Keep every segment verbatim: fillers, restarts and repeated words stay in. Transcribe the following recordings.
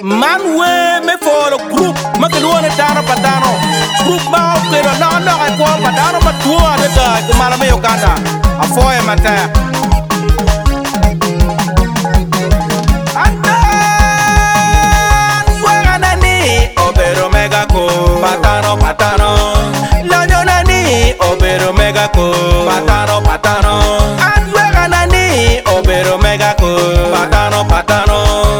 Man we me follow group makelone dano patano group ma pero no no ai ko patano matua de da ko mala me Uganda afoye mata anda wanga nani obero mega ko patano patano loño nani obero mega ko patano patano wanga nani obero mega ko patano patano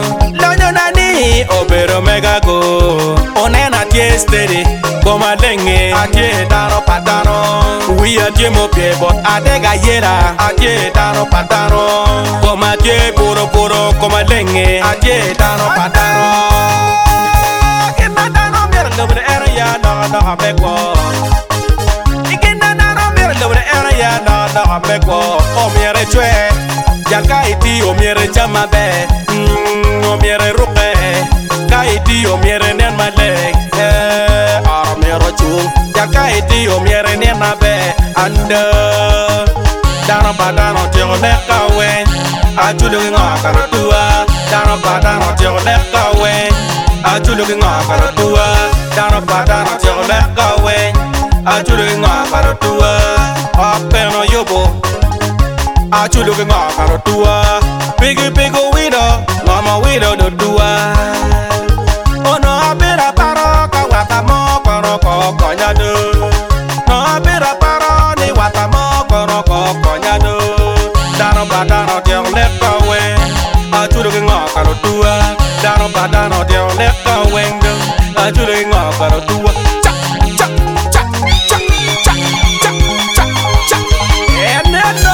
obero mega go onena tiesteri goma lenge atie dano patano we atie mo pie but adega yera atie dano patano goma tie puro puro goma lenge atie dano patano kena dano mer lobre era ya no no abeko ikena dano mer lobre era ya no no abeko o miere chwe yaka iti o miere chama be o miere ruke kaiti o miere nen maleg eh ara mero chung ya kaiti o miere nen mabe anda dano badano tio le kawe ajulu nga karatua dano badano tio le kawe ajulu nga karatua dano badano tio le kawe ajulu nga karatua apeno yobo ajulu nga karatua bigi bigo wido mama wido do dua ono abira paro ka watamo kono ko konyado no abira paro ni watamo kono ko konyado dano badano dio le kawe ajuru ngo karo tua dano badano dio le kawe ndo ajuru ngo karo tua cha cha cha cha cha cha cha cha eneno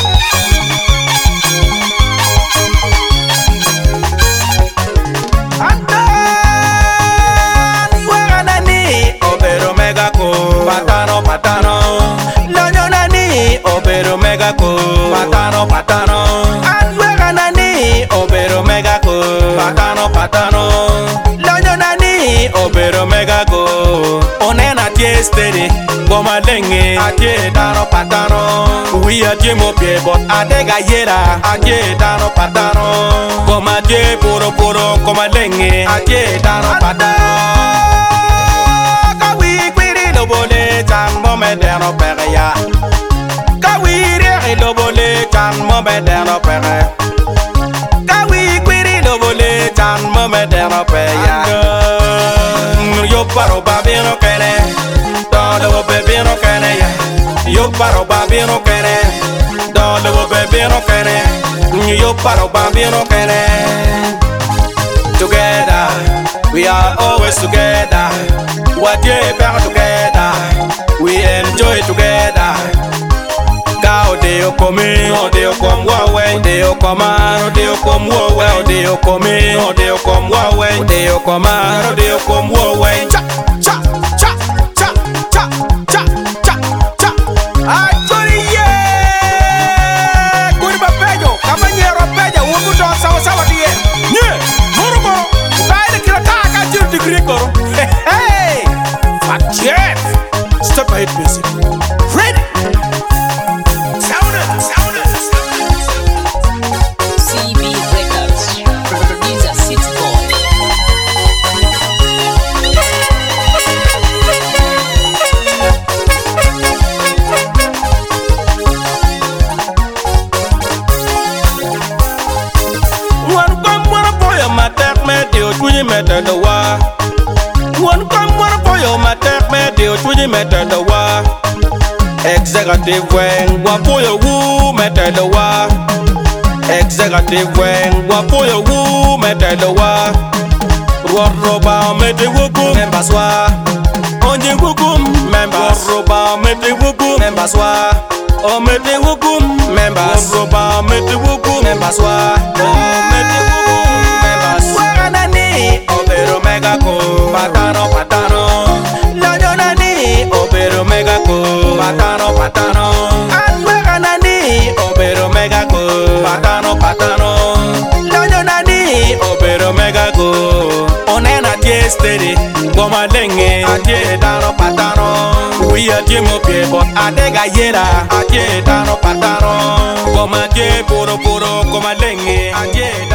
patano patano loño nani obero mega ko patano patano anwega nani obero mega ko patano patano loño nani obero mega ko onena tiesteri goma lenge atie dano patano we atie mo pie but adega yera atie dano patano goma tie puro puro goma lenge atie dano patano lobole chan mo me deno pere ya kawiri e lobole chan mo me deno pere kawi kwiri lobole chan mo me deno pere ya yo paro babino kene do lo bebino kene ya yo paro babino kene do lo bebino kene yo paro babino kene together we are always together. What you better together, we enjoy together. Cow de o come, o de o come away, de o come out, de o come away, de o come, o de o come away, de o come out, de o come away. Cha cha cha cha cha cha cha cha. Actually, yeah. Kuri bapejo, kamanyero pejo, wuku don sawa sawa die. Yeah, murumo. Baile kila taka jiru degree koro. Hey. Jeff, step ahead, music. Ready? Sound it, sound it, sound it. C B Records, producer City Boy. One come one boy, my tech man, you twenty meter the war. One come one boy, my tech man, you twenty meter the war. Executive wing, one boy, woo, meter the war. Executive wing, one boy, woo, meter the war. What roba, mete wuku, members wa. Only wuku, members. Roba, mete wuku, members wa. Oh, mete wuku, members. Roba, mete wuku, members wa. Oh, mete wuku, members. Waganani, obero mega ko. Patano, patano. Loño nani, obero mega ko. Patano, patano. Anwega nani, obero mega ko. Patano, patano. Loño nani, obero mega ko. Onena tiesteri, goma lenge, atie dano patano. We atie mo pie but adega yera, atie dano patano. Goma tie puro puro, goma lenge, atie